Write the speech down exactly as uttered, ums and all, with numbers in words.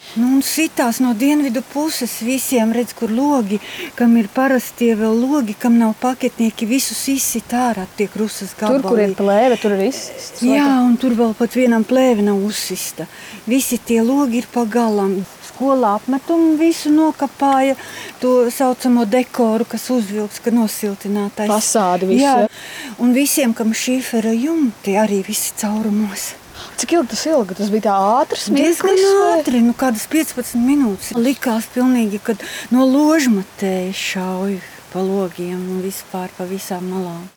Nu, un sitās no dienvidu puses visiem, redz, kur logi, kam ir parastie vēl logi, kam nav paketnieki, visus izsit ārā tie krusas gabali. Tur, kur ir plēve, tur ir izsists. Jā, un tur vēl pat vienam plēve nav uzsista. Visi tie logi ir pa galam. Skolā apmetumu visu nokapāja, to saucamo dekoru, kas uzvilks, ka nosiltinātais. Fasādi visu. Jā, un visiem, kam šīfera jumti, arī visi caurumos. Cik ilgi tas ilga? Tas bija tā ātrs mirklis? Diezgan ātri, nu kādas piecpadsmit minūtes. Likās pilnīgi, kad no ložmatēja šauj pa logiem un vispār pa visām malām.